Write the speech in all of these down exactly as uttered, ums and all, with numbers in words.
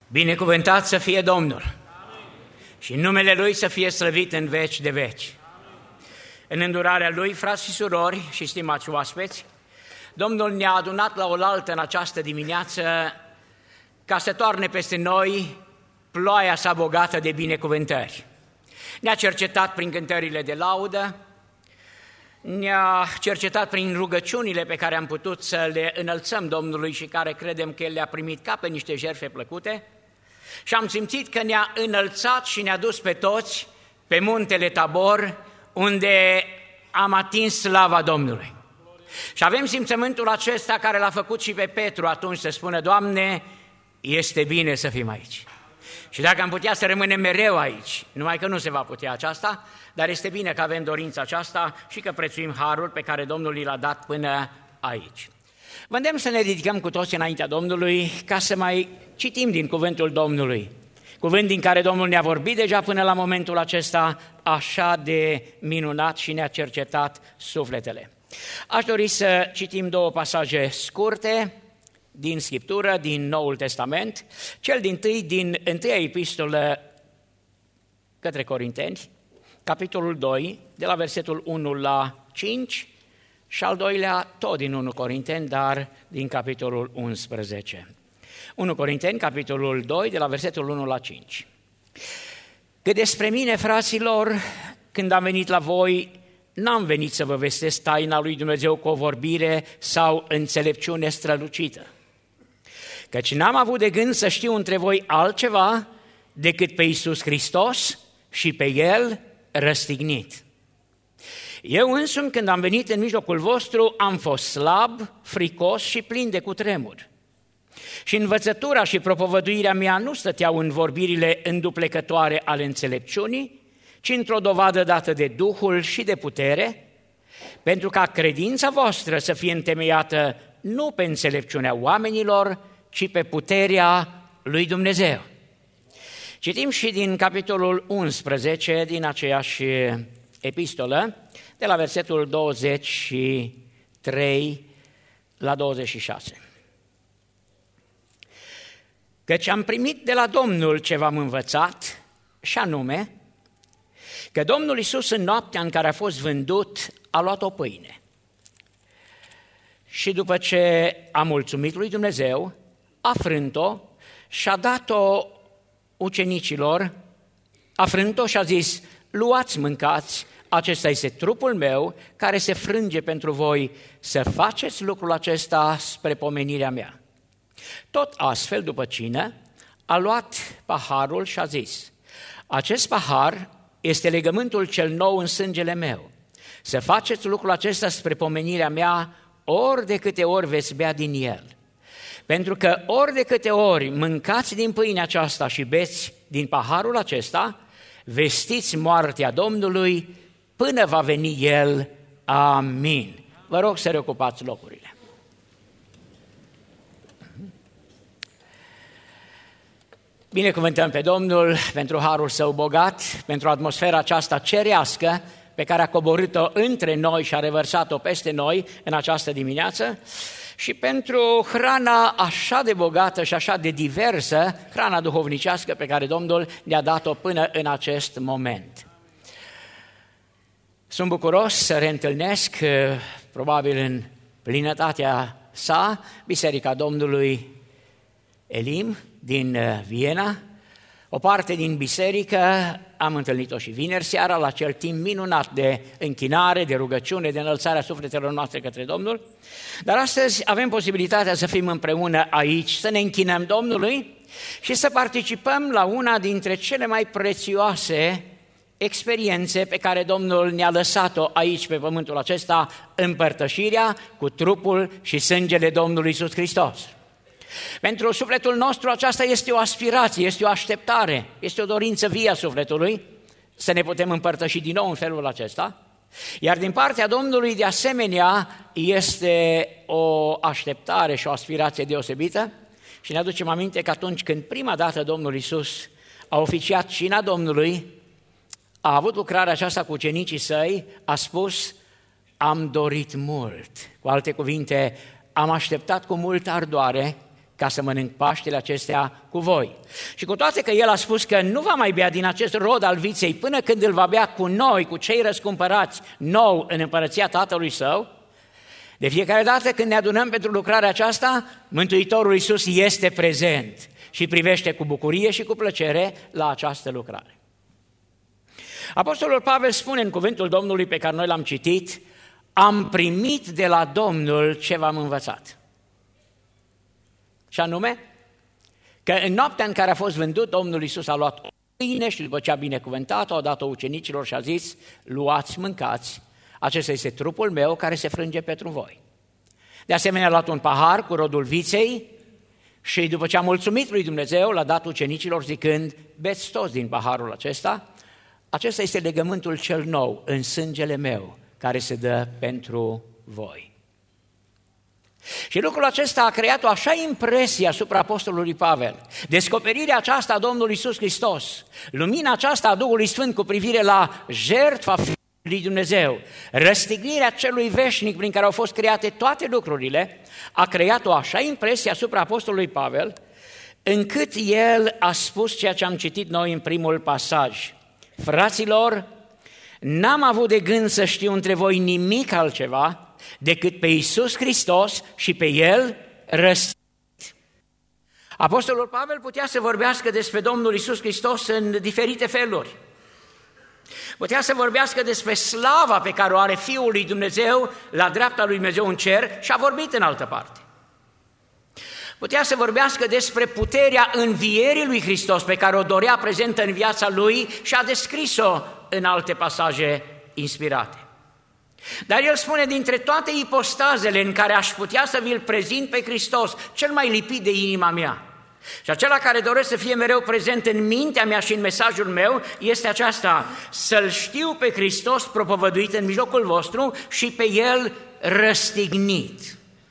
Binecuvântat să fie Domnul. Amin. Și numele Lui să fie slăvit în veci de veci. Amin. În îndurarea Lui, frați și surori și stimați oaspeți, Domnul ne-a adunat la oaltă în această dimineață ca să toarne peste noi ploaia sa bogată de binecuvântări. Ne-a cercetat prin cântările de laudă, ne-a cercetat prin rugăciunile pe care am putut să le înălțăm Domnului și care credem că El le-a primit ca pe niște jertfe plăcute și am simțit că ne-a înălțat și ne-a dus pe toți pe muntele Tabor, unde am atins slava Domnului. Și avem simțământul acesta care l-a făcut și pe Petru atunci să spună: Doamne, este bine să fim aici. Și dacă am putea să rămânem mereu aici, numai că nu se va putea aceasta, dar este bine că avem dorința aceasta și că prețuim harul pe care Domnul l-a dat până aici. Vă îndemn să ne ridicăm cu toți înaintea Domnului ca să mai citim din cuvântul Domnului. Cuvânt din care Domnul ne-a vorbit deja până la momentul acesta așa de minunat și ne-a cercetat sufletele. Aș dori să citim două pasaje scurte din Scriptură, din Noul Testament, cel dintâi din întâia epistolă către Corinteni, capitolul doi, de la versetul unu la cinci, și al doilea tot din unu Corinteni, dar din capitolul unsprezece. unu Corinteni, capitolul doi, de la versetul unu la cinci. Că despre mine, fraților, când am venit la voi, n-am venit să vă vestesc taina lui Dumnezeu cu o vorbire sau înțelepciune strălucită, căci n-am avut de gând să știu între voi altceva decât pe Iisus Hristos și pe El răstignit. Eu însumi, când am venit în mijlocul vostru, am fost slab, fricos și plin de cutremur. Și învățătura și propovăduirea mea nu stăteau în vorbirile înduplecătoare ale înțelepciunii, ci într-o dovadă dată de Duhul și de putere, pentru ca credința voastră să fie întemeiată nu pe înțelepciunea oamenilor, ci pe puterea lui Dumnezeu. Citim și din capitolul unsprezece, din aceeași epistolă, de la versetul douăzeci și trei la douăzeci și șase. Căci am primit de la Domnul ce v-am învățat, și anume că Domnul Iisus în noaptea în care a fost vândut a luat o pâine și după ce a mulțumit lui Dumnezeu, a frânt-o și a dat-o ucenicilor, a frânt-o și a zis: luați, mâncați, acesta este trupul meu care se frânge pentru voi, să faceți lucrul acesta spre pomenirea mea. Tot astfel, după cină, a luat paharul și a zis: acest pahar este legământul cel nou în sângele meu. Să faceți lucrul acesta spre pomenirea mea ori de câte ori veți bea din el. Pentru că ori de câte ori mâncați din pâinea aceasta și beți din paharul acesta, vestiți moartea Domnului până va veni El. Amin. Vă rog să reocupați locurile. Binecuvântăm pe Domnul pentru harul Său bogat, pentru atmosfera aceasta cerească pe care a coborât-o între noi și a revărsat-o peste noi în această dimineață și pentru hrana așa de bogată și așa de diversă, hrana duhovnicească pe care Domnul ne-a dat-o până în acest moment. Sunt bucuros să reîntâlnesc, probabil în plinătatea sa, Biserica Domnului Elim din Viena. O parte din biserică am întâlnit-o și vineri seara la acel timp minunat de închinare, de rugăciune, de înălțarea sufletelor noastre către Domnul. Dar astăzi avem posibilitatea să fim împreună aici, să ne închinăm Domnului și să participăm la una dintre cele mai prețioase experiențe pe care Domnul ne-a lăsat-o aici pe pământul acesta, împărtășirea cu trupul și sângele Domnului Iisus Hristos. Pentru sufletul nostru aceasta este o aspirație, este o așteptare, este o dorință vie a sufletului să ne putem împărtăși din nou în felul acesta, iar din partea Domnului de asemenea este o așteptare și o aspirație deosebită și ne aducem aminte că atunci când prima dată Domnul Iisus a oficiat cina Domnului, a avut lucrarea aceasta cu ucenicii săi, a spus: am dorit mult. Cu alte cuvinte, am așteptat cu multă ardoare ca să mănânc Paștele acestea cu voi. Și cu toate că el a spus că nu va mai bea din acest rod al viței până când îl va bea cu noi, cu cei răscumpărați nou în împărăția Tatălui Său, de fiecare dată când ne adunăm pentru lucrarea aceasta, Mântuitorul Iisus este prezent și privește cu bucurie și cu plăcere la această lucrare. Apostolul Pavel spune în cuvântul Domnului pe care noi l-am citit: am primit de la Domnul ce v-am învățat. Și anume, că în noaptea în care a fost vândut, Domnul Iisus a luat o pâine și după ce a binecuvântat-o, a dat-o ucenicilor și a zis: luați, mâncați, acesta este trupul meu care se frânge pentru voi. De asemenea, a luat un pahar cu rodul viței și după ce a mulțumit lui Dumnezeu, l-a dat ucenicilor zicând: beți toți din paharul acesta, acesta este legământul cel nou în sângele meu, care se dă pentru voi. Și lucrul acesta a creat o așa impresie asupra apostolului Pavel. Descoperirea aceasta a Domnului Iisus Hristos, lumina aceasta a Duhului Sfânt cu privire la jertfa lui Dumnezeu, răstignirea celui veșnic prin care au fost create toate lucrurile, a creat o așa impresie asupra apostolului Pavel, încât el a spus ceea ce am citit noi în primul pasaj: fraților, n-am avut de gând să știu între voi nimic altceva decât pe Iisus Hristos și pe El răstignit. Apostolul Pavel putea să vorbească despre Domnul Iisus Hristos în diferite feluri. Putea să vorbească despre slava pe care o are Fiul lui Dumnezeu la dreapta lui Dumnezeu în cer și a vorbit în altă parte. Putea să vorbească despre puterea învierii lui Hristos pe care o dorea prezentă în viața lui și a descris-o în alte pasaje inspirate. Dar el spune: dintre toate ipostazele în care aș putea să vi-l prezint pe Hristos, cel mai lipit de inima mea și acela care doresc să fie mereu prezent în mintea mea și în mesajul meu, este aceasta: să-L știu pe Hristos propovăduit în mijlocul vostru și pe El răstignit.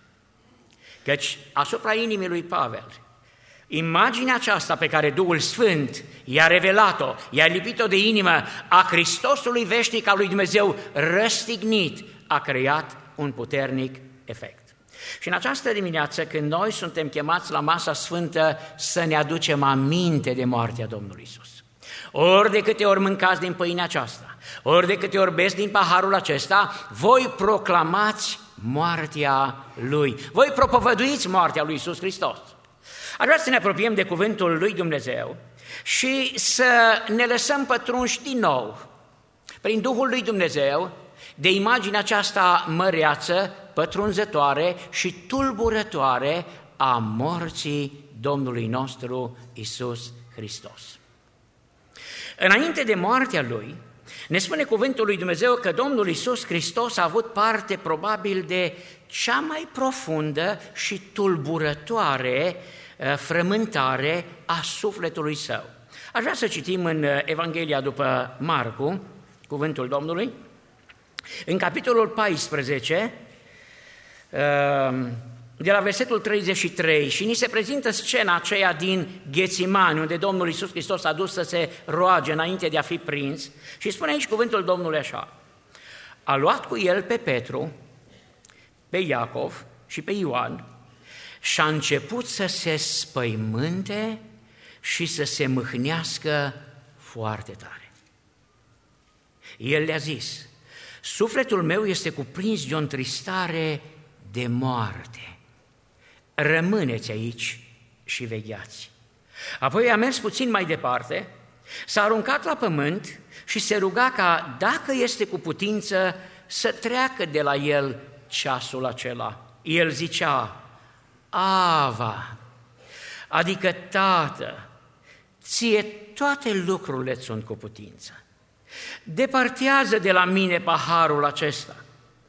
Căci asupra inimii lui Pavel, imaginea aceasta pe care Duhul Sfânt i-a revelat-o, i-a lipit-o de inimă, a Hristosului veșnic al lui Dumnezeu răstignit, a creat un puternic efect. Și în această dimineață, când noi suntem chemați la masa sfântă să ne aducem aminte de moartea Domnului Iisus, ori de câte ori mâncați din pâinea aceasta, ori de câte ori beți din paharul acesta, voi proclamați moartea Lui, voi propovăduiți moartea lui Iisus Hristos. Aș vrea să ne apropiem de cuvântul lui Dumnezeu și să ne lăsăm pătrunși din nou, prin Duhul lui Dumnezeu, de imaginea aceasta măreață, pătrunzătoare și tulburătoare a morții Domnului nostru Iisus Hristos. Înainte de moartea Lui, ne spune cuvântul lui Dumnezeu că Domnul Iisus Hristos a avut parte probabil de cea mai profundă și tulburătoare frământare a sufletului său. Aș vrea să citim în Evanghelia după Marcu, cuvântul Domnului, în capitolul paisprezece, de la versetul treizeci și trei, și ni se prezintă scena aceea din Ghețimani, unde Domnul Iisus Hristos a dus să se roage înainte de a fi prins, și spune aici cuvântul Domnului așa: a luat cu el pe Petru, pe Iacov și pe Ioan și a început să se spăimânte și să se mâhnească foarte tare. El le-a zis: sufletul meu este cuprins de o întristare de moarte. Rămâneți aici și vegheați. Apoi a mers puțin mai departe, s-a aruncat la pământ și se ruga ca, dacă este cu putință, să treacă de la el ceasul acela. El zicea: Ava, adică Tată, ție toate lucrurile sunt cu putință. Depărtează de la mine paharul acesta.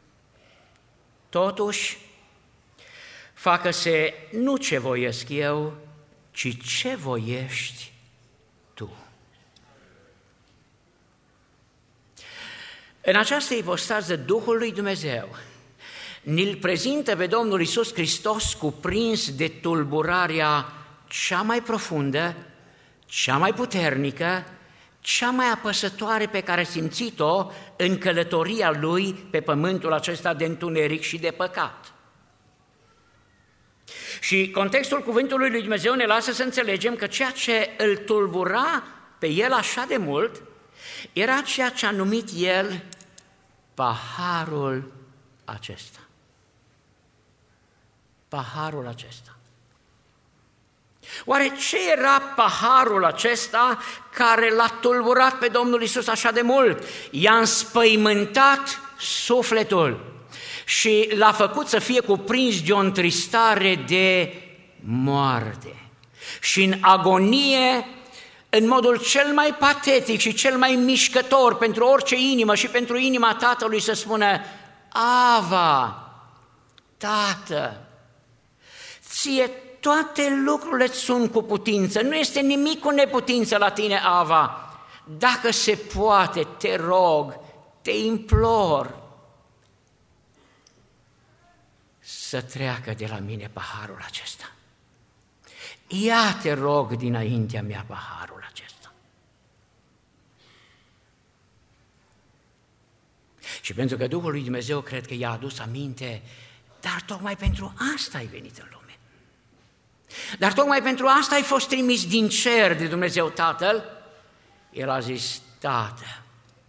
Totuși, facă-se nu ce voiesc eu, ci ce voiești tu. În această ipostază, Duhul lui Dumnezeu ne-l prezintă pe Domnul Iisus Hristos cuprins de tulburarea cea mai profundă, cea mai puternică, cea mai apăsătoare pe care a simțit-o în călătoria Lui pe pământul acesta de întuneric și de păcat. Și contextul cuvântului lui Dumnezeu ne lasă să înțelegem că ceea ce îl tulbura pe el așa de mult era ceea ce a numit el paharul acesta. Paharul acesta. Oare ce era paharul acesta care l-a tulburat pe Domnul Iisus așa de mult? I-a înspăimântat sufletul și l-a făcut să fie cuprins de o întristare de moarte. Și în agonie, în modul cel mai patetic și cel mai mișcător pentru orice inimă și pentru inima tatălui să spună: Ava, Tată, ție toate lucrurile sunt cu putință, nu este nimic cu neputință la tine, Ava. Dacă se poate, te rog, te implor să treacă de la mine paharul acesta. Ia, te rog, dinaintea mea paharul acesta. Și pentru că Duhul lui Dumnezeu cred că i-a adus aminte, dar tocmai pentru asta ai venit în lume. Dar tocmai pentru asta ai fost trimis din cer de Dumnezeu Tatăl. El a zis: Tată,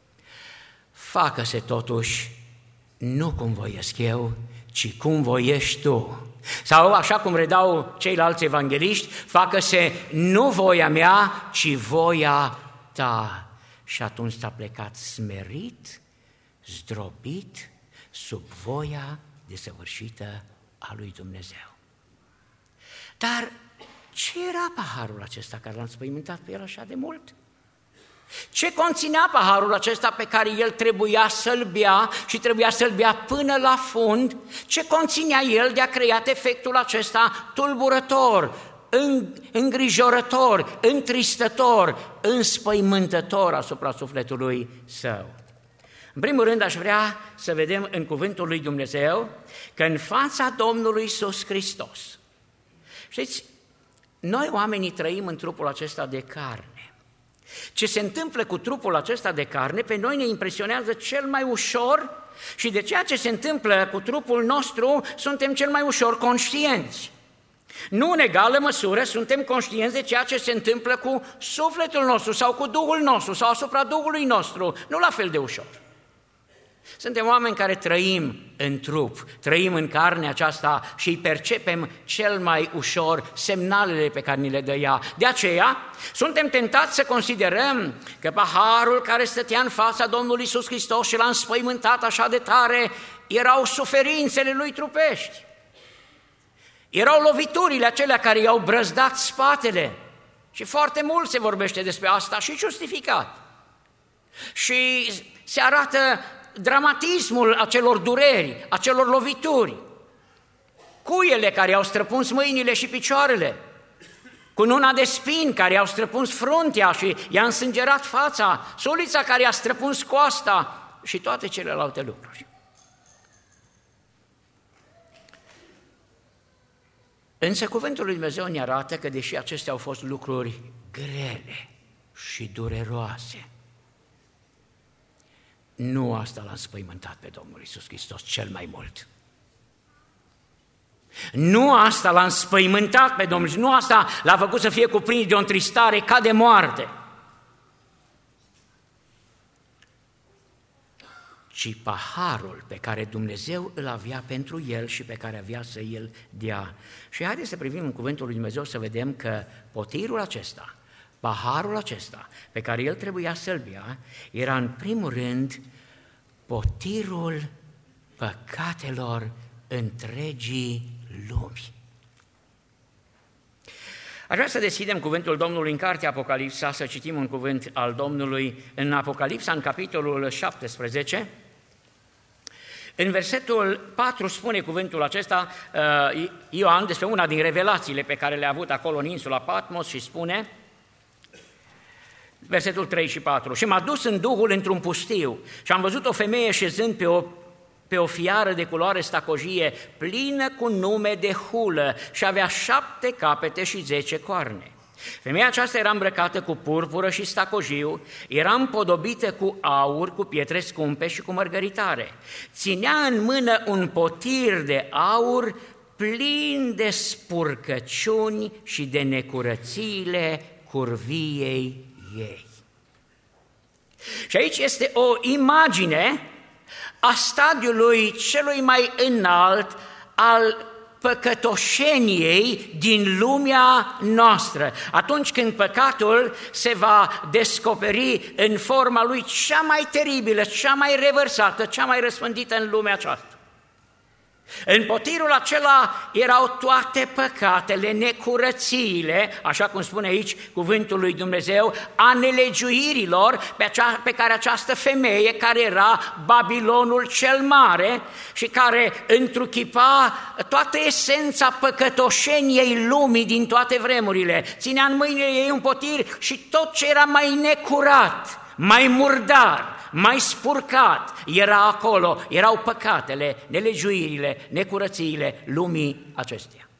facă-se totuși nu cum voiesc eu, ci cum voiești tu. Sau, așa cum redau ceilalți evangeliști, facă-se nu voia mea, ci voia ta. Și atunci s-a plecat smerit, zdrobit, sub voia desăvârșită a lui Dumnezeu. Dar ce era paharul acesta care l-a înspăimântat pe el așa de mult? Ce conținea paharul acesta pe care el trebuia să-l bea și trebuia să-l bea până la fund? Ce conținea el de a creat efectul acesta tulburător, îngrijorător, întristător, înspăimântător asupra sufletului său? În primul rând aș vrea să vedem în cuvântul lui Dumnezeu că în fața Domnului Iisus Hristos, știți, noi oamenii trăim în trupul acesta de carne. Ce se întâmplă cu trupul acesta de carne, pe noi ne impresionează cel mai ușor și de ceea ce se întâmplă cu trupul nostru suntem cel mai ușor conștienți. Nu în egală măsură suntem conștienți de ceea ce se întâmplă cu sufletul nostru sau cu Duhul nostru sau asupra Duhului nostru, nu la fel de ușor. Suntem oameni care trăim în trup, trăim în carne aceasta și îi percepem cel mai ușor semnalele pe care ni le dă ea. De aceea, suntem tentați să considerăm că paharul care stătea în fața Domnului Iisus Hristos și l-a înspăimântat așa de tare erau suferințele lui trupești. Erau loviturile acelea care i-au brăzdat spatele. Și foarte mult se vorbește despre asta și justificat. Și se arată dramatismul acelor dureri, acelor lovituri, cuiele care i-au străpuns mâinile și picioarele, cununa de spini care i-au străpuns fruntea și i-a însângerat fața, sulița care i-a străpuns coasta și toate celelalte lucruri. Însă cuvântul lui Dumnezeu ne arată că deși acestea au fost lucruri grele și dureroase, nu asta l-a înspăimântat pe Domnul Iisus Hristos cel mai mult. Nu asta l-a înspăimântat pe Domnul, nu asta l-a făcut să fie cuprins de o întristare ca de moarte, ci paharul pe care Dumnezeu îl avea pentru el și pe care avea să îl dea. Și haideți să privim în cuvântul lui Dumnezeu să vedem că potirul acesta, paharul acesta pe care el trebuia să-l bea, era în primul rând potirul păcatelor întregii lumi. Aș vrea să deschidem cuvântul Domnului în cartea Apocalipsa, să citim un cuvânt al Domnului în Apocalipsa, în capitolul șaptesprezece. În versetul patru spune cuvântul acesta Ioan despre una din revelațiile pe care le-a avut acolo în insula Patmos și spune, versetul trei și patru, și m-a dus în Duhul într-un pustiu și am văzut o femeie șezând pe o, pe o fiară de culoare stacojie, plină cu nume de hulă și avea șapte capete și zece coarne. Femeia aceasta era îmbrăcată cu purpură și stacojiu, era împodobită cu aur, cu pietre scumpe și cu mărgăritare. Ținea în mână un potir de aur plin de spurcăciuni și de necurățiile curviei ei. Și aici este o imagine a stadiului celui mai înalt al păcătoșeniei din lumea noastră. Atunci când păcatul se va descoperi în forma lui cea mai teribilă, cea mai revărsată, cea mai răspândită în lumea aceasta. În potirul acela erau toate păcatele, necurățiile, așa cum spune aici cuvântul lui Dumnezeu, a nelegiuirilor pe, acea, pe care această femeie, care era Babilonul cel mare și care întruchipa toată esența păcătoșeniei lumii din toate vremurile, ținea în mâinile ei un potir și tot ce era mai necurat, mai murdar, mai spurcat, era acolo, erau păcatele, nelegiuirile, necurățiile lumii acesteia.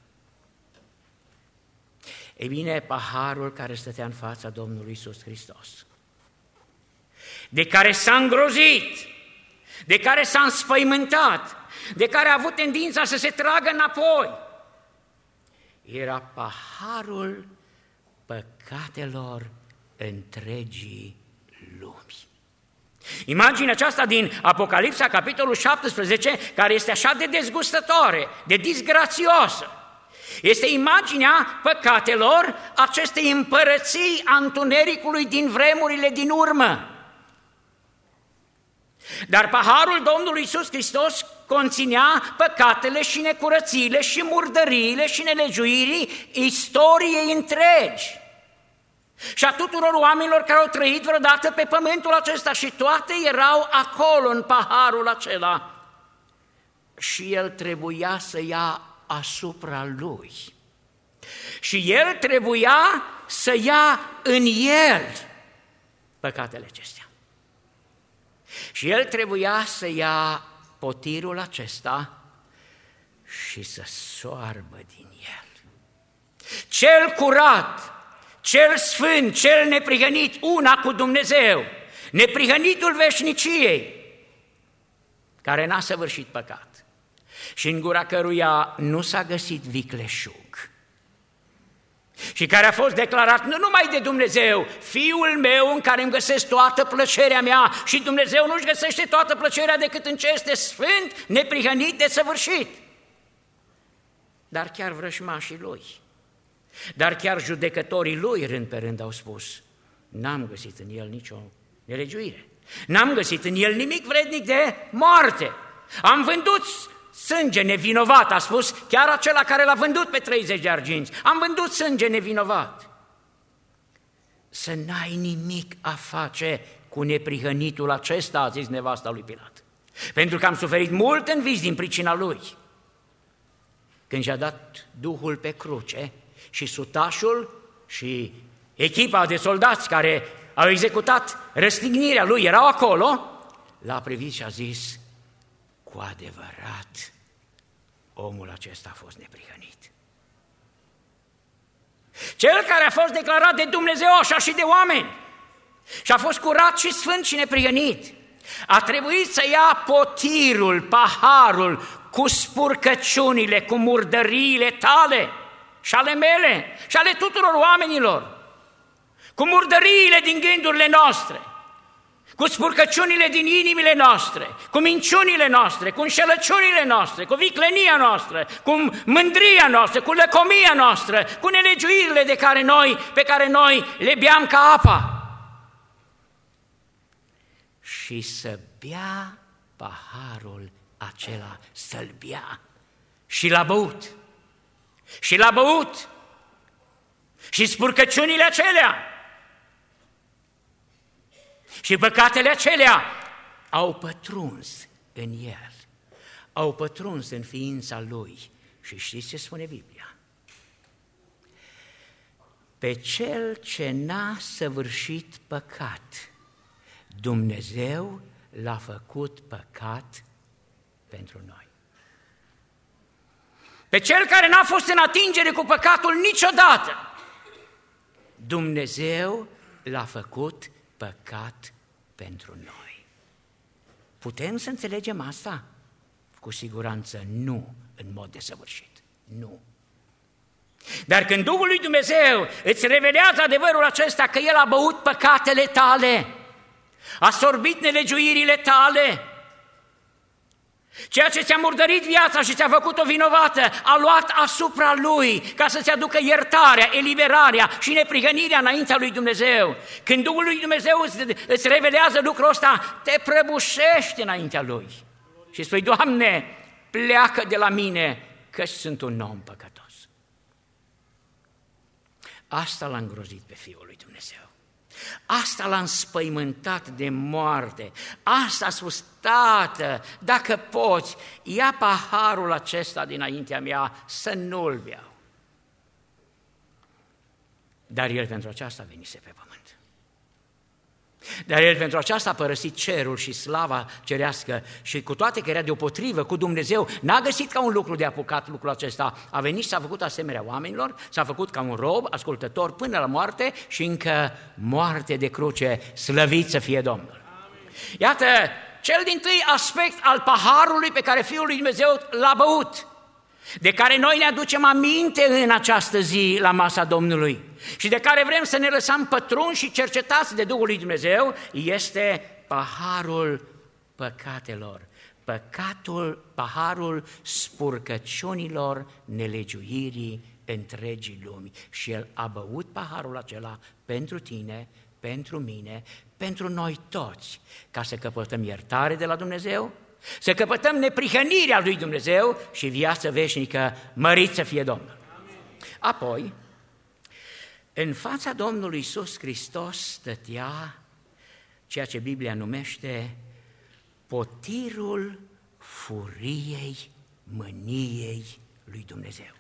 Ei bine, paharul care stătea în fața Domnului Iisus Hristos, de care s-a îngrozit, de care s-a înspăimântat, de care a avut tendința să se tragă înapoi, era paharul păcatelor întregii lumi. Imaginea aceasta din Apocalipsa, capitolul șaptesprezece, care este așa de dezgustătoare, de disgrațioasă, este imaginea păcatelor acestei împărății a întunericului din vremurile din urmă. Dar paharul Domnului Iisus Hristos conținea păcatele și necurățiile și murdăriile și nelegiuirii istoriei întregi și a tuturor oamenilor care au trăit vreodată pe pământul acesta, și toate erau acolo în paharul acela și el trebuia să ia asupra lui și el trebuia să ia în el păcatele acestea și el trebuia să ia potirul acesta și să soarbă din el. Cel curat, cel sfânt, cel neprihănit, una cu Dumnezeu, neprihănitul veșniciei, care n-a săvârșit păcat și în gura căruia nu s-a găsit vicleșug și care a fost declarat nu numai de Dumnezeu, Fiul meu în care îmi găsesc toată plăcerea mea, și Dumnezeu nu-și găsește toată plăcerea decât în ce este sfânt, neprihănit, desăvârșit. Dar chiar vrăjmașii lui, dar chiar judecătorii lui rând pe rând au spus: n-am găsit în el nicio nelegiuire, n-am găsit în el nimic vrednic de moarte. Am vândut sânge nevinovat, a spus chiar acela care l-a vândut pe treizeci de arginți. Am vândut sânge nevinovat. Să n-ai nimic a face cu neprihănitul acesta, a zis nevasta lui Pilat, pentru că am suferit mult în vis din pricina lui. Când și-a dat Duhul pe cruce și sutașul și echipa de soldați care au executat răstignirea lui erau acolo, l-a privit și a zis: cu adevărat, omul acesta a fost neprihănit. Cel care a fost declarat de Dumnezeu așa și de oameni și a fost curat și sfânt și neprihănit, a trebuit să ia potirul, paharul cu spurcăciunile, cu murdăriile tale și ale mele și ale tuturor oamenilor, cu murdăriile din gândurile noastre, cu spurcăciunile din inimile noastre, cu minciunile noastre, cu înșelăciunile noastre, cu viclenia noastră, cu mândria noastră, cu lăcomia noastră, cu nelegiuirile de care noi, pe care noi le beam ca apa. Și să bea paharul acela, să-l bea. Și l-a băut. Și l-a băut. Și spurcăciunile acelea și păcatele acelea au pătruns în el, au pătruns în ființa lui. Și știți ce spune Biblia? Pe cel ce n-a săvârșit păcat, Dumnezeu l-a făcut păcat pentru noi. Pe cel care n-a fost în atingere cu păcatul niciodată, Dumnezeu l-a făcut păcat pentru noi. Putem să înțelegem asta? Cu siguranță nu în mod desăvârșit. Nu. Dar când Duhul lui Dumnezeu îți revelează adevărul acesta că El a băut păcatele tale, a sorbit nelegiuirile tale, ceea ce ți-a murdărit viața și ți-a făcut-o vinovată, a luat asupra Lui ca să-ți aducă iertarea, eliberarea și neprihănirea înaintea lui Dumnezeu. Când Duhul lui Dumnezeu îți, îți revelează lucrul ăsta, te prăbușești înaintea Lui și spui: Doamne, pleacă de la mine, că sunt un om păcătos. Asta l-a îngrozit pe Fiul lui Dumnezeu. Asta l-a înspăimântat de moarte. Asta a spus: Tată, dacă poți, ia paharul acesta dinaintea mea, să nu-l beau. Dar El pentru aceasta venise pe pământ. Dar El pentru aceasta a părăsit cerul și slava cerească și cu toate că era deopotrivă cu Dumnezeu, n-a găsit ca un lucru de apucat lucrul acesta. A venit și s-a făcut asemenea oamenilor, s-a făcut ca un rob, ascultător până la moarte și încă moarte de cruce, slăvit să fie Domnul. Iată, cel dintâi aspect al paharului pe care Fiul lui Dumnezeu l-a băut, de care noi ne aducem aminte în această zi la masa Domnului și de care vrem să ne lăsăm pătrunși și cercetați de Duhul lui Dumnezeu, este paharul păcatelor, păcatul, paharul spurcăciunilor nelegiuirii întregii lumi. Și El a băut paharul acela pentru tine, pentru mine, pentru noi toți, ca să căpătăm iertare de la Dumnezeu, să căpătăm neprihănirea lui Dumnezeu și viață veșnică, mărit să fie Domnul. Apoi, în fața Domnului Iisus Hristos stătea ceea ce Biblia numește potirul furiei mâniei lui Dumnezeu.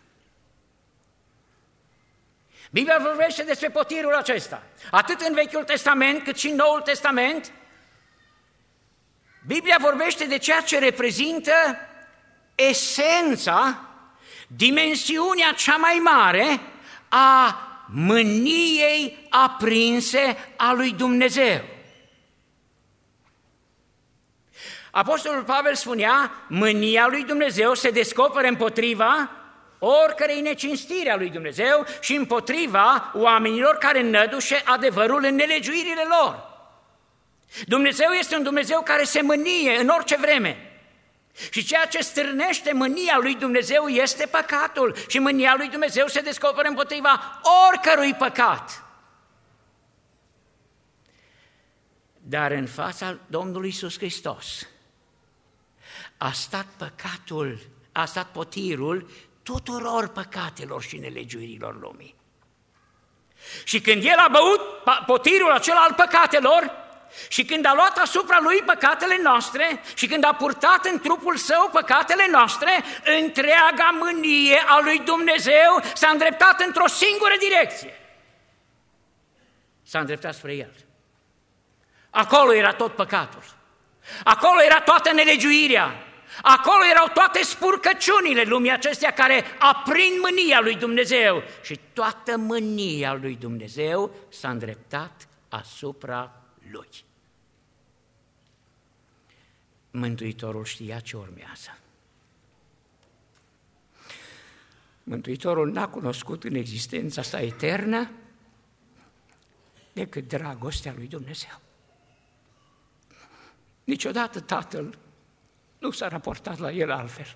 Biblia vorbește despre potirul acesta, atât în Vechiul Testament cât și în Noul Testament. Biblia vorbește de ceea ce reprezintă esența, dimensiunea cea mai mare a mâniei aprinse a lui Dumnezeu. Apostolul Pavel spunea: mânia lui Dumnezeu se descoperă împotriva oricărei necinstiri a lui Dumnezeu și împotriva oamenilor care nădușe adevărul în nelegiuirile lor. Dumnezeu este un Dumnezeu care se mânie în orice vreme. Și ceea ce stârnește mânia lui Dumnezeu este păcatul. Și mânia lui Dumnezeu se descoperă împotriva oricărui păcat. Dar în fața Domnului Iisus Hristos a stat păcatul, a stat potirul tuturor păcatelor și nelegiuirilor lumii. Și când El a băut potirul acela al păcatelor, și când a luat asupra Lui păcatele noastre și când a purtat în trupul Său păcatele noastre, întreaga mânie a lui Dumnezeu s-a îndreptat într-o singură direcție. S-a îndreptat spre El. Acolo era tot păcatul. Acolo era toată nelegiuirea. Acolo erau toate spurcăciunile lumii acestea care aprind mânia lui Dumnezeu. Și toată mânia lui Dumnezeu s-a îndreptat asupra Lui. Mântuitorul știa ce urmează. Mântuitorul n-a cunoscut în existența sa eternă decât dragostea lui Dumnezeu. Niciodată Tatăl nu s-a raportat la El altfel.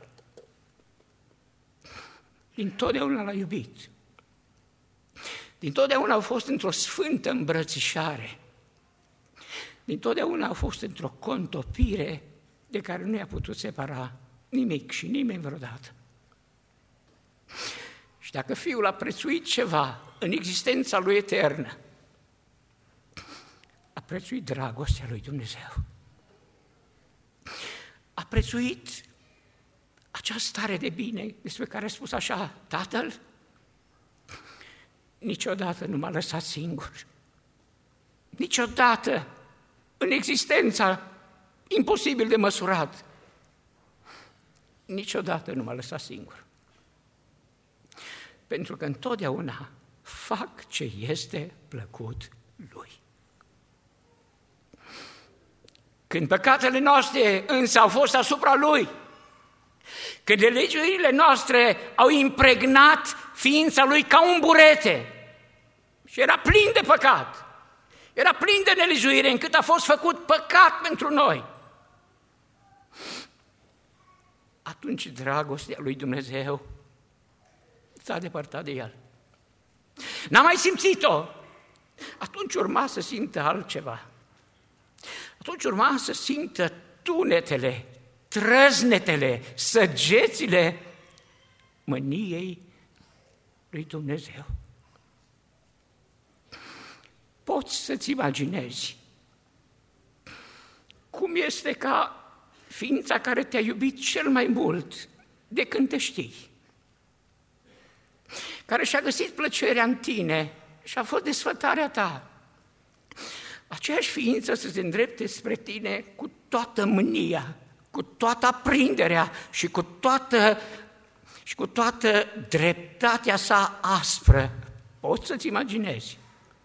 Dintotdeauna l-a iubit. Dintotdeauna au fost într-o sfântă îmbrățișare. Dintotdeauna au fost într-o contopire de care nu i-a putut separa nimic și nimeni vreodată. Și dacă Fiul a prețuit ceva în existența Lui eternă, a prețuit dragostea lui Dumnezeu. A prețuit acea stare de bine despre care a spus așa: Tatăl, niciodată nu m-a lăsat singur. Niciodată în existența imposibil de măsurat, niciodată nu m-a lăsat singur. Pentru că întotdeauna fac ce este plăcut Lui. Când păcatele noastre însă au fost asupra Lui, Că nelegiuirile noastre au impregnat ființa lui ca un burete și era plin de păcat. Era plin de nelegiuire încât a fost făcut păcat pentru noi. Atunci dragostea lui Dumnezeu s-a depărtat de el. N-a mai simțit-o. Atunci urma să simtă altceva. Atunci urma să simtă tunetele, trăznetele, săgețile mâniei lui Dumnezeu. Poți să-ți imaginezi cum este ca ființa care te-a iubit cel mai mult de când te știi, care și-a găsit plăcerea în tine și a fost desfătarea ta, aceeași ființă să se îndrepte spre tine cu toată mânia, cu toată aprinderea și cu toată, și cu toată dreptatea sa aspră. Poți să-ți imaginezi?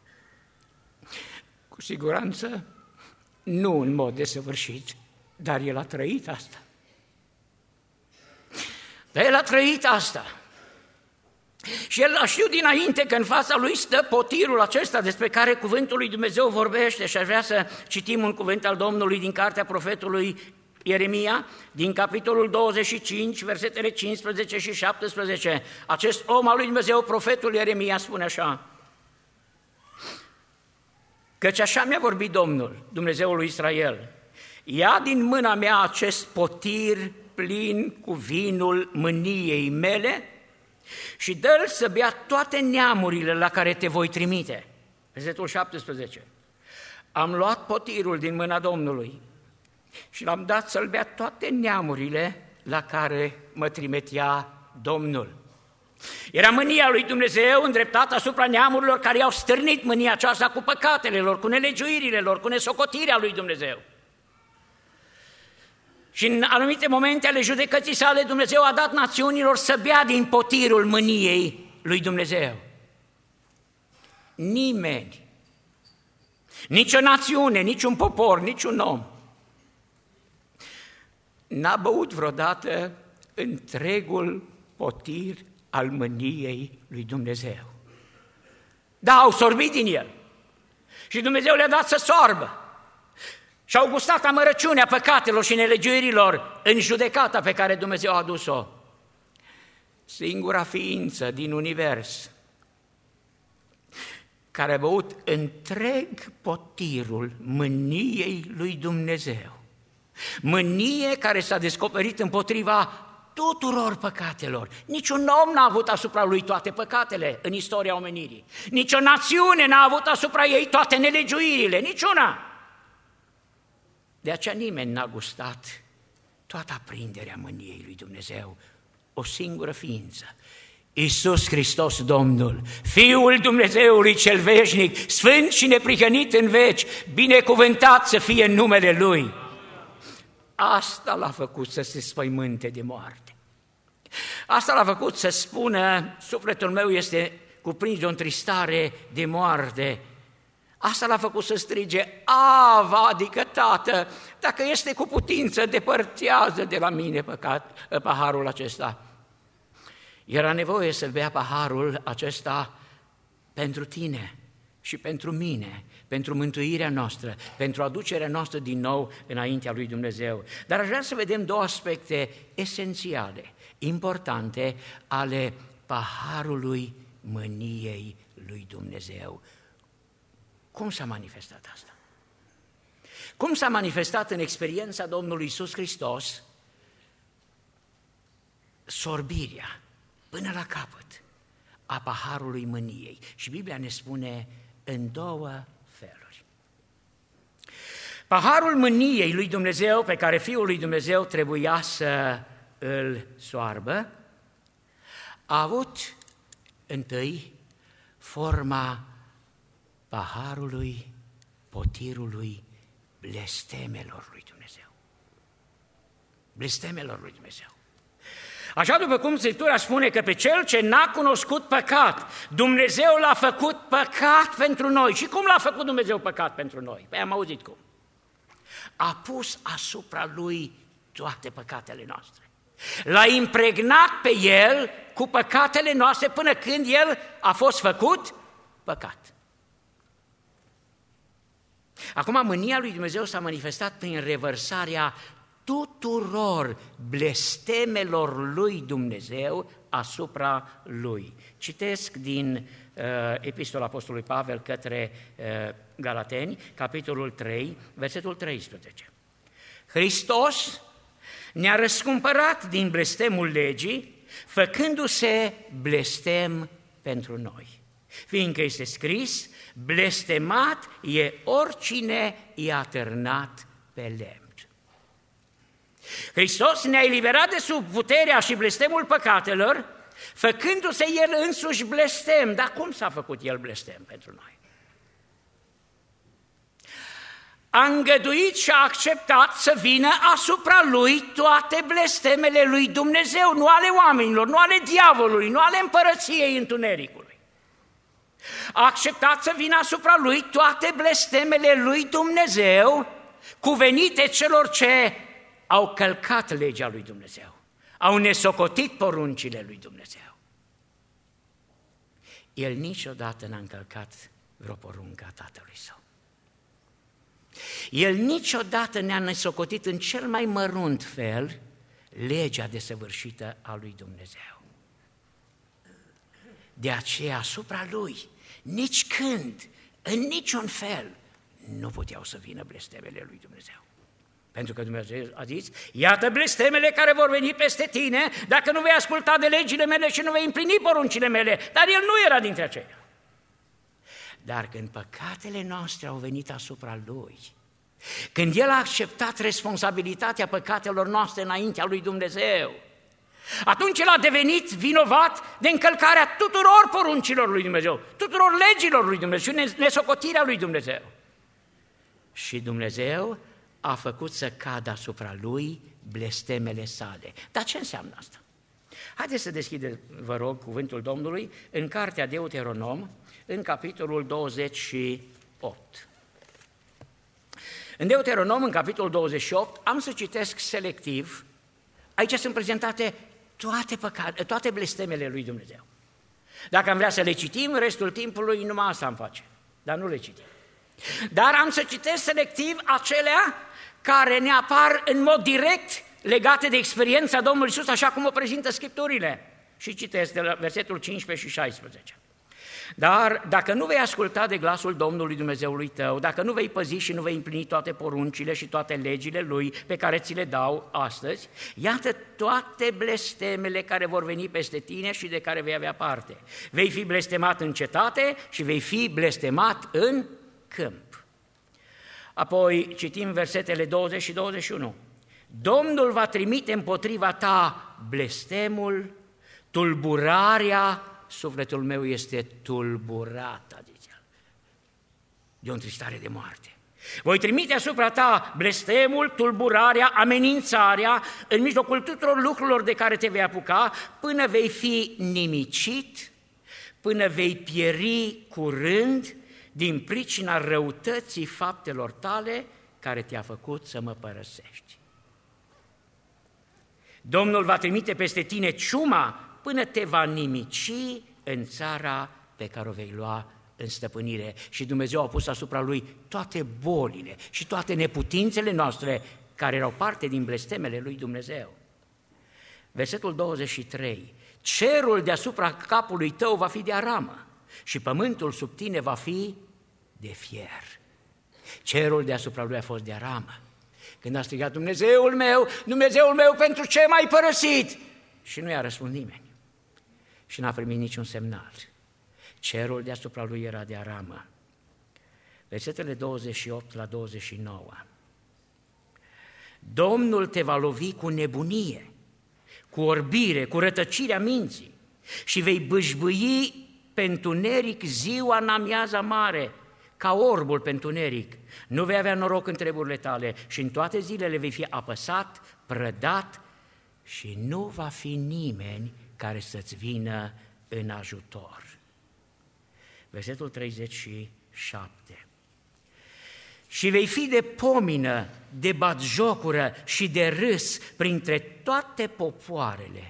Cu siguranță nu în mod desăvârșit, dar el a trăit asta. Dar el a trăit asta. Și el a știut dinainte că în fața lui stă potirul acesta despre care cuvântul lui Dumnezeu vorbește și aș vrea să citim un cuvânt al Domnului din cartea profetului Ieremia, din capitolul douăzeci și cinci, versetele cincisprezece și șaptesprezece. Acest om al lui Dumnezeu, profetul Ieremia, spune așa: căci așa mi-a vorbit Domnul, Dumnezeul lui Israel, ia din mâna mea acest potir plin cu vinul mâniei mele și dă-l să bea toate neamurile la care te voi trimite. Versetul șaptesprezece. Am luat potirul din mâna Domnului și l-am dat să-l bea toate neamurile la care mă trimitea Domnul. Era mânia lui Dumnezeu îndreptată asupra neamurilor care i-au stârnit mânia aceasta cu păcatele lor, cu nelegiuirile lor, cu nesocotirea lui Dumnezeu. Și în anumite momente ale judecății sale, Dumnezeu a dat națiunilor să bea din potirul mâniei lui Dumnezeu. Nimeni, nicio națiune, niciun popor, niciun om n-a băut vreodată întregul potir al mâniei lui Dumnezeu. Da, au sorbit din el și Dumnezeu le-a dat să soarbă. Și-au gustat amărăciunea păcatelor și nelegiuirilor în judecata pe care Dumnezeu a adus-o. Singura ființă din univers care a băut întreg potirul mâniei lui Dumnezeu, mânie care s-a descoperit împotriva tuturor păcatelor. Niciun om n-a avut asupra lui toate păcatele în istoria omenirii. Nici o națiune n-a avut asupra ei toate nelegiuirile, niciuna. De aceea nimeni n-a gustat toată aprinderea mâniei lui Dumnezeu. O singură ființă, Iisus Hristos Domnul, Fiul Dumnezeului cel veșnic, sfânt și neprihănit în veci, binecuvântat să fie numele Lui. Asta l-a făcut să se spăimânte de moarte. Asta l-a făcut să spună: sufletul meu este cuprins de o întristare de moarte. Asta l-a făcut să strige: Ava, adică Tată, dacă este cu putință, depărtează de la mine păcat, paharul acesta. Era nevoie să bea paharul acesta pentru tine și pentru mine, pentru mântuirea noastră, pentru aducerea noastră din nou înaintea lui Dumnezeu. Dar aș vrea să vedem două aspecte esențiale, importante, ale paharului mâniei lui Dumnezeu. Cum s-a manifestat asta? Cum s-a manifestat în experiența Domnului Iisus Hristos sorbirea până la capăt a paharului mâniei? Și Biblia ne spune în două feluri. Paharul mâniei lui Dumnezeu pe care Fiul lui Dumnezeu trebuia să îl soarbă a avut întâi forma paharului, potirului blestemelor lui Dumnezeu. Blestemelor lui Dumnezeu. Așa după cum Scriptura spune că pe cel ce n-a cunoscut păcat, Dumnezeu l-a făcut păcat pentru noi. Și cum l-a făcut Dumnezeu păcat pentru noi? Păi am auzit cum. A pus asupra lui toate păcatele noastre. L-a impregnat pe El cu păcatele noastre până când El a fost făcut păcat. Acum, mânia lui Dumnezeu s-a manifestat prin revărsarea tuturor blestemelor lui Dumnezeu asupra lui. Citesc din uh, Epistola Apostolului Pavel către uh, Galateni, capitolul trei, versetul treisprezece. Hristos ne-a răscumpărat din blestemul legii, făcându-se blestem pentru noi. Fiindcă este scris, blestemat e oricine i-a târnat pe lemn. Hristos ne-a eliberat de sub puterea și blestemul păcatelor, făcându-se El însuși blestem. Dar cum s-a făcut El blestem pentru noi? A îngăduit și a acceptat să vină asupra Lui toate blestemele lui Dumnezeu, nu ale oamenilor, nu ale diavolului, nu ale împărăției întunericului. A acceptat să vină asupra Lui toate blestemele lui Dumnezeu, cuvenite celor ce au călcat legea lui Dumnezeu, au nesocotit poruncile lui Dumnezeu. El niciodată n-a încălcat vreo poruncă a Tatălui Său. El niciodată ne-a nesocotit în cel mai mărunt fel legea desăvârșită a lui Dumnezeu. De aceea, asupra Lui, nici când, în niciun fel, nu puteau să vină blestemele lui Dumnezeu. Pentru că Dumnezeu a zis, iată blestemele care vor veni peste tine dacă nu vei asculta de legile mele și nu vei împlini poruncile mele. Dar el nu era dintre aceia. Dar când păcatele noastre au venit asupra Lui, când El a acceptat responsabilitatea păcatelor noastre înaintea lui Dumnezeu, atunci El a devenit vinovat de încălcarea tuturor poruncilor lui Dumnezeu, tuturor legilor lui Dumnezeu și nesocotirea lui Dumnezeu. Și Dumnezeu a făcut să cadă asupra Lui blestemele sale. Dar ce înseamnă asta? Haideți să deschideți, vă rog, cuvântul Domnului în cartea Deuteronom, în capitolul douăzeci și opt. În Deuteronom, în capitolul douăzeci și opt, am să citesc selectiv. Aici sunt prezentate toate, păcate, toate blestemele lui Dumnezeu. Dacă am vrea să le citim, restul timpului numai asta am face, dar nu le citim. Dar am să citesc selectiv acelea care ne apar în mod direct legate de experiența Domnului Iisus, așa cum o prezintă Scripturile. Și citesc de la versetul cincisprezece și șaisprezece. Dar dacă nu vei asculta de glasul Domnului Dumnezeului tău, dacă nu vei păzi și nu vei împlini toate poruncile și toate legile Lui pe care ți le dau astăzi, iată toate blestemele care vor veni peste tine și de care vei avea parte. Vei fi blestemat în cetate și vei fi blestemat în câmp. Apoi citim versetele douăzeci și douăzeci și unu. Domnul va trimite împotriva ta blestemul, tulburarea, sufletul meu este tulburat, zice el, de o întristare de moarte. Voi trimite asupra ta blestemul, tulburarea, amenințarea, în mijlocul tuturor lucrurilor de care te vei apuca, până vei fi nimicit, până vei pieri curând, din pricina răutății faptelor tale care te-a făcut să mă părăsești. Domnul va trimite peste tine ciuma până te va nimici în țara pe care o vei lua în stăpânire. Și Dumnezeu a pus asupra lui toate bolile și toate neputințele noastre care erau parte din blestemele lui Dumnezeu. Versetul douăzeci și trei. Cerul deasupra capului tău va fi de aramă și pământul sub tine va fi de fier. Cerul deasupra lui a fost de aramă. Când a strigat, Dumnezeul meu, Dumnezeul meu, pentru ce m-ai părăsit? Și nu i-a răspuns nimeni. Și n-a primit niciun semnal. Cerul deasupra lui era de aramă. Versetele douăzeci și opt la douăzeci și nouă. Domnul te va lovi cu nebunie, cu orbire, cu rătăcirea minții și vei bâșbâi pe întuneric ziua în amiaza mare, ca orbul pe întuneric. Nu vei avea noroc în treburile tale și în toate zilele vei fi apăsat, prădat și nu va fi nimeni care să-ți vină în ajutor. Versetul treizeci și șapte. și vei fi de pomină, de batjocură și de râs printre toate popoarele.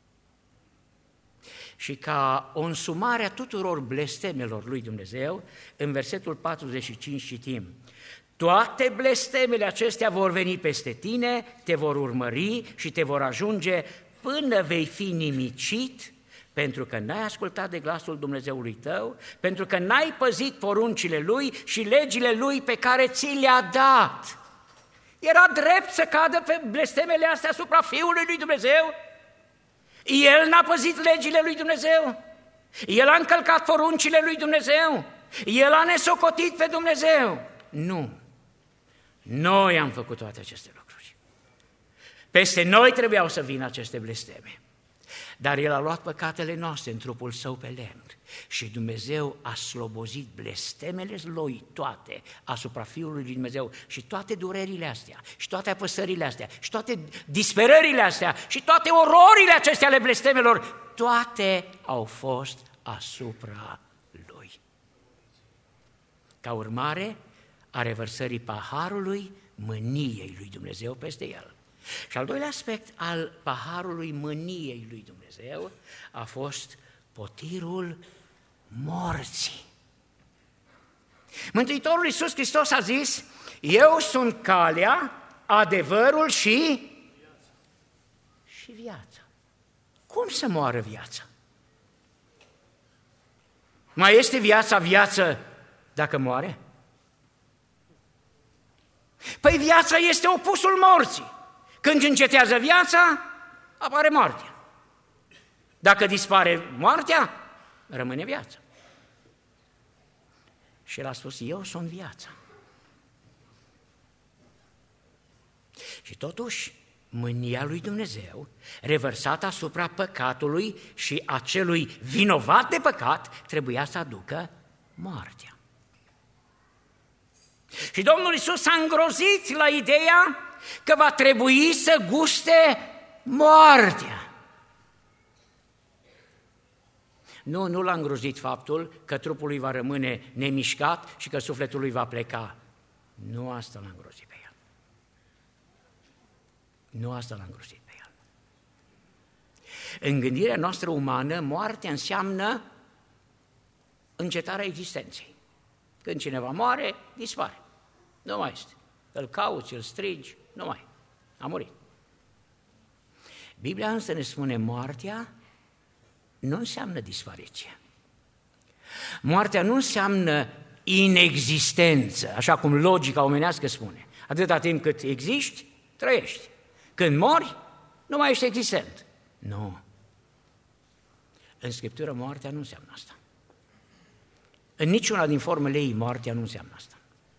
Și ca o însumare a tuturor blestemelor lui Dumnezeu, în versetul patruzeci și cinci citim: toate blestemele acestea vor veni peste tine, te vor urmări și te vor ajunge până vei fi nimicit, pentru că n-ai ascultat de glasul Dumnezeului tău, pentru că n-ai păzit poruncile Lui și legile Lui pe care ți le-a dat. Era drept să cadă pe blestemele astea asupra Fiului lui Dumnezeu? El n-a păzit legile lui Dumnezeu? El a încălcat poruncile lui Dumnezeu? El a nesocotit pe Dumnezeu? Nu. Noi am făcut toate aceste lucruri. Peste noi trebuiau să vină aceste blesteme. Dar El a luat păcatele noastre în trupul Său pe lemn și Dumnezeu a slobozit blestemele Lui toate asupra Fiului lui Dumnezeu și toate durerile astea și toate apăsările astea și toate disperările astea și toate ororile acestea ale blestemelor, toate au fost asupra Lui. Ca urmare a revărsării paharului mâniei lui Dumnezeu peste El. Și al doilea aspect al paharului mâniei lui Dumnezeu a fost potirul morții. Mântuitorul Iisus Hristos a zis: eu sunt calea, adevărul și, și viața. Cum să moară viața? Mai este viața viață dacă moare? Păi viața este opusul morții. Când încetează viața, apare moartea. Dacă dispare moartea, rămâne viața. Și El a spus: eu sunt viața. Și totuși, mânia lui Dumnezeu, revărsată asupra păcatului și acelui vinovat de păcat, trebuia să aducă moartea. Și Domnul Iisus s-a îngrozit la ideea că va trebui să guste moartea. Nu, nu l-a îngrozit faptul că trupul lui va rămâne nemișcat și că sufletul lui va pleca. Nu asta l-a îngrozit pe El. Nu asta l-a îngrozit pe El. În gândirea noastră umană, moartea înseamnă încetarea existenței. Când cineva moare, dispare. Nu mai este. Îl cauți, îl strigi, nu mai. A murit. Biblia însă ne spune: moartea nu înseamnă dispariție. Moartea nu înseamnă inexistență, așa cum logica omenească spune. Atâta timp cât existi, trăiești. Când mori, nu mai ești existent. Nu. În Scriptură moartea nu înseamnă asta. În niciuna din formele ei moartea nu înseamnă asta.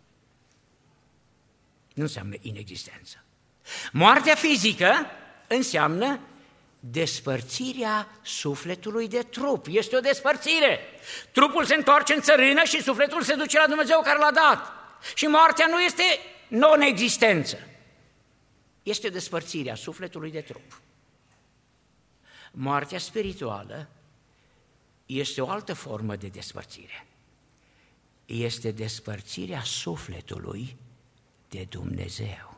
Nu înseamnă inexistență. Moartea fizică înseamnă despărțirea sufletului de trup. Este o despărțire. Trupul se întoarce în țărână și sufletul se duce la Dumnezeu care l-a dat. Și moartea nu este non-existență. Este o despărțire a sufletului de trup. Moartea spirituală este o altă formă de despărțire. Este despărțirea sufletului de Dumnezeu.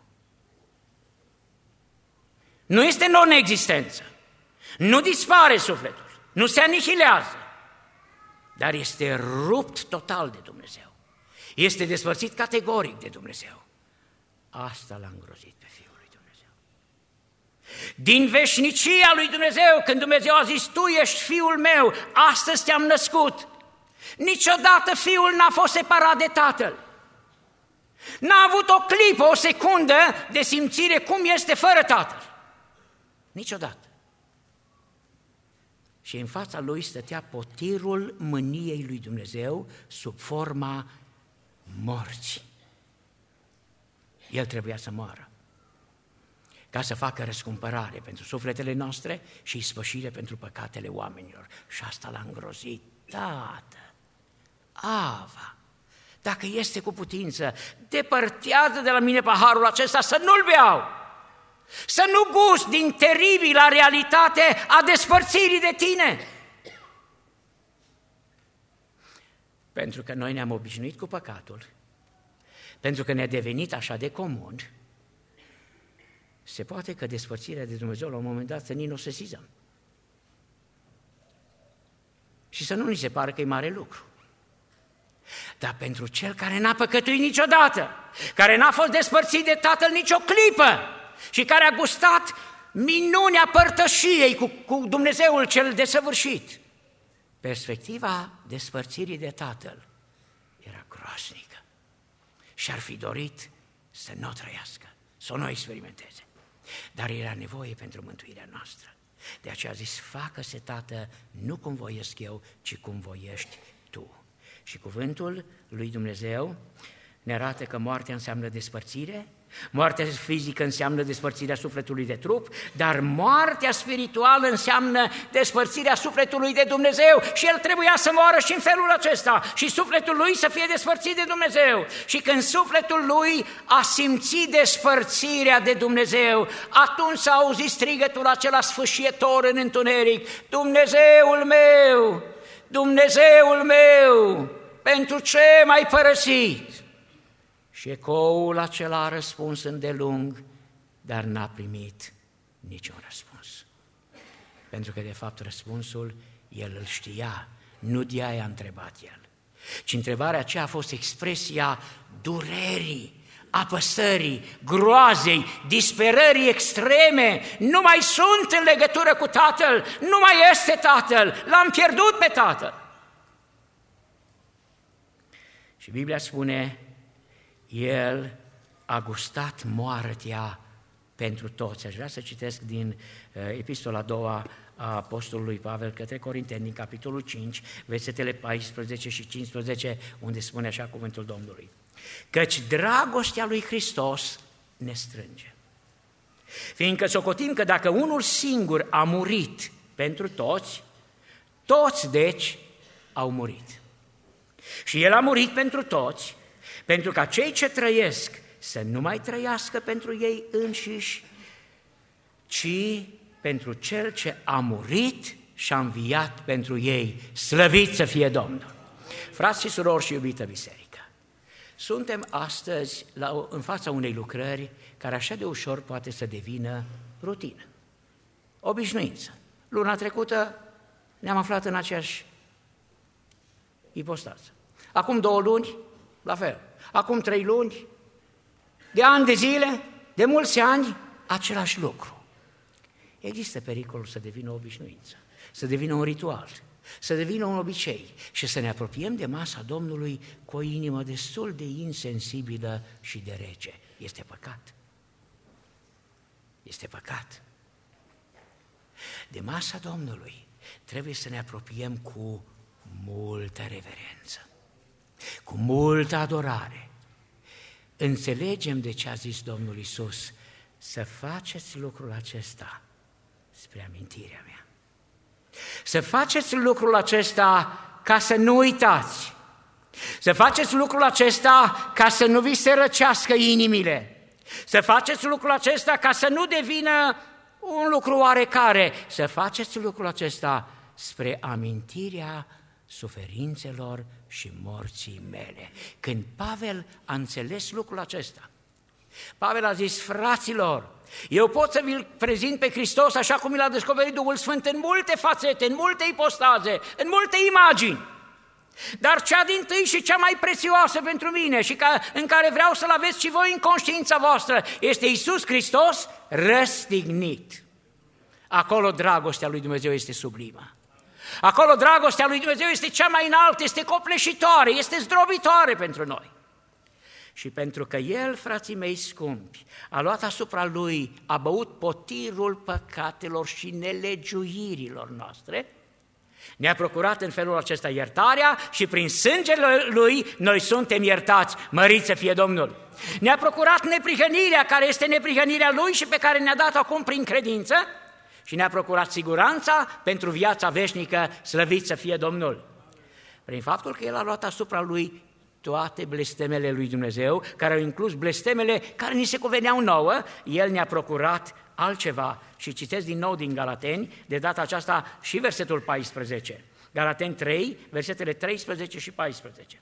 Nu este non-existență. Nu dispare sufletul, nu se anihilează, dar este rupt total de Dumnezeu. Este despărțit categoric de Dumnezeu. Asta l-a îngrozit pe Fiul lui Dumnezeu. Din veșnicia lui Dumnezeu, când Dumnezeu a zis: tu ești Fiul meu, astăzi te-am născut. Niciodată Fiul n-a fost separat de Tatăl. N-a avut o clipă, o secundă de simțire cum este fără Tatăl. Niciodată. Și în fața lui stătea potirul mâniei lui Dumnezeu sub forma morții. El trebuia să moară ca să facă răscumpărare pentru sufletele noastre și ispășire pentru păcatele oamenilor. Și asta l-a îngrozit. Tată, Ava, dacă este cu putință, depărtează de la mine paharul acesta să nu-l beau, să nu gust din teribila realitate a despărțirii de tine. Pentru că noi ne-am obișnuit cu păcatul, pentru că ne-a devenit așa de comun, se poate că despărțirea de Dumnezeu la un moment dat să nici nu o sesizăm. Și să nu ni se pare că e mare lucru. Dar pentru cel care n-a păcătuit niciodată, care n-a fost despărțit de Tatăl nicio clipă și care a gustat minunea părtășiei cu, cu Dumnezeul cel desăvârșit, perspectiva despărțirii de Tatăl era groaznică și ar fi dorit să nu o trăiască, să nu o experimenteze. Dar era nevoie pentru mântuirea noastră. De aceea a zis, facă-se, Tată, nu cum voiesc eu, ci cum voiești Tu. Și cuvântul lui Dumnezeu ne arată că moartea înseamnă despărțire, moartea fizică înseamnă despărțirea sufletului de trup, dar moartea spirituală înseamnă despărțirea sufletului de Dumnezeu și el trebuia să moară și în felul acesta și sufletul lui să fie despărțit de Dumnezeu. Și când sufletul lui a simțit despărțirea de Dumnezeu, atunci s-a auzit strigătul acela sfâșietor în întuneric, Dumnezeul meu, Dumnezeul meu, pentru ce m-ai părăsit? Și ecoul acela a răspuns îndelung, dar n-a primit niciun răspuns. Pentru că, de fapt, răspunsul el îl știa, nu de aia a întrebat el, ci întrebarea aceea a fost expresia durerii, apăsării, groazei, disperării extreme. Nu mai sunt în legătură cu Tatăl, nu mai este Tatăl, l-am pierdut pe Tatăl. Și Biblia spune, el a gustat moartea pentru toți. Aș vrea să citesc din uh, epistola a doua a apostolului Pavel către Corinteni, din capitolul cinci, versetele paisprezece și cincisprezece, unde spune așa cuvântul Domnului. Căci dragostea lui Hristos ne strânge. Fiindcă socotim că dacă unul singur a murit pentru toți, toți deci au murit. Și el a murit pentru toți, pentru ca cei ce trăiesc să nu mai trăiască pentru ei înșiși, ci pentru Cel ce a murit și a înviat pentru ei. Slăvit să fie Domnul! Frați și surori și iubită biserică, suntem astăzi la, în fața unei lucrări care așa de ușor poate să devină rutină, obișnuință. Luna trecută ne-am aflat în aceeași ipostază. Acum două luni, la fel. Acum trei luni, de ani de zile, de mulți ani, același lucru. Există pericolul să devină o obișnuință, să devină un ritual, să devină un obicei și să ne apropiem de masa Domnului cu o inimă destul de insensibilă și de rece. Este păcat. Este păcat. De masa Domnului trebuie să ne apropiem cu multă reverență, cu multă adorare. Înțelegem de ce a zis Domnul Iisus, să faceți lucrul acesta spre amintirea mea. Să faceți lucrul acesta ca să nu uitați. Să faceți lucrul acesta ca să nu vi se răcească inimile. Să faceți lucrul acesta ca să nu devină un lucru oarecare. Să faceți lucrul acesta spre amintirea suferințelor și morții mele. Când Pavel a înțeles lucrul acesta, Pavel a zis, fraților, eu pot să vi-l prezint pe Hristos așa cum mi l-a descoperit Duhul Sfânt în multe fațete, în multe ipostaze, în multe imagini. Dar cea dintâi și cea mai prețioasă pentru mine și ca, în care vreau să-L aveți și voi în conștiința voastră este Iisus Hristos răstignit. Acolo dragostea lui Dumnezeu este sublimă. Acolo dragostea lui Dumnezeu este cea mai înaltă, este copleșitoare, este zdrobitoare pentru noi. Și pentru că El, frații mei scumpi, a luat asupra Lui, a băut potirul păcatelor și nelegiuirilor noastre, ne-a procurat în felul acesta iertarea și prin sângele Lui noi suntem iertați, măriți să fie Domnul. Ne-a procurat neprihănirea care este neprihănirea Lui și pe care ne-a dat acum prin credință și ne-a procurat siguranța pentru viața veșnică, slăvit să fie Domnul. Prin faptul că El a luat asupra Lui toate blestemele lui Dumnezeu, care au inclus blestemele care ni se cuveneau nouă, El ne-a procurat altceva. Și citesc din nou din Galateni, de data aceasta și versetul paisprezece. Galateni trei, versetele treisprezece și paisprezece.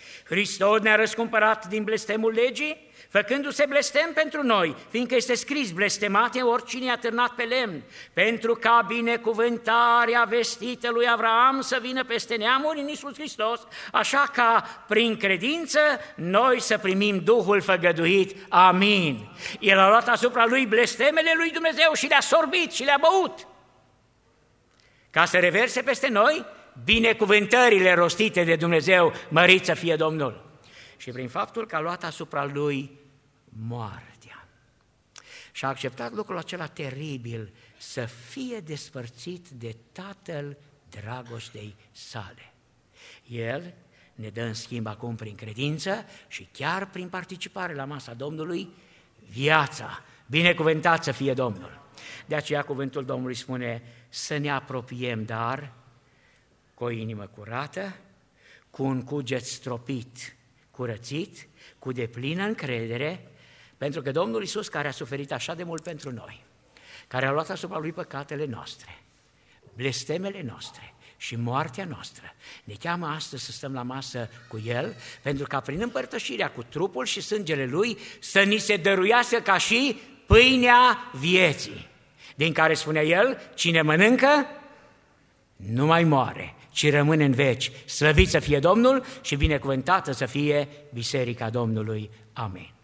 Hristos ne-a răscumpărat din blestemul legii, făcându-se blestem pentru noi, fiindcă este scris, blestemat e oricine a târnat pe lemn, pentru ca binecuvântarea vestită lui Avraam să vină peste neamuri în Iisus Hristos, așa ca prin credință noi să primim Duhul făgăduit. Amin. El a luat asupra lui blestemele lui Dumnezeu și le-a sorbit și le-a băut, ca să reverse peste noi binecuvântările rostite de Dumnezeu, mărit să fie Domnul. Și prin faptul că a luat asupra lui moartea și a acceptat lucrul acela teribil, să fie despărțit de Tatăl dragostei sale. El ne dă în schimb acum prin credință și chiar prin participare la masa Domnului viața. Binecuvântat să fie Domnul! De aceea cuvântul Domnului spune să ne apropiem, dar cu o inimă curată, cu un cuget stropit, curățit, cu deplină încredere, pentru că Domnul Iisus, care a suferit așa de mult pentru noi, care a luat asupra Lui păcatele noastre, blestemele noastre și moartea noastră, ne cheamă astăzi să stăm la masă cu El, pentru ca prin împărtășirea cu trupul și sângele Lui să ni se dăruiască ca și pâinea vieții, din care spune El, cine mănâncă nu mai moare, ci rămâne în veci. Slăvit să fie Domnul și binecuvântată să fie Biserica Domnului. Amin.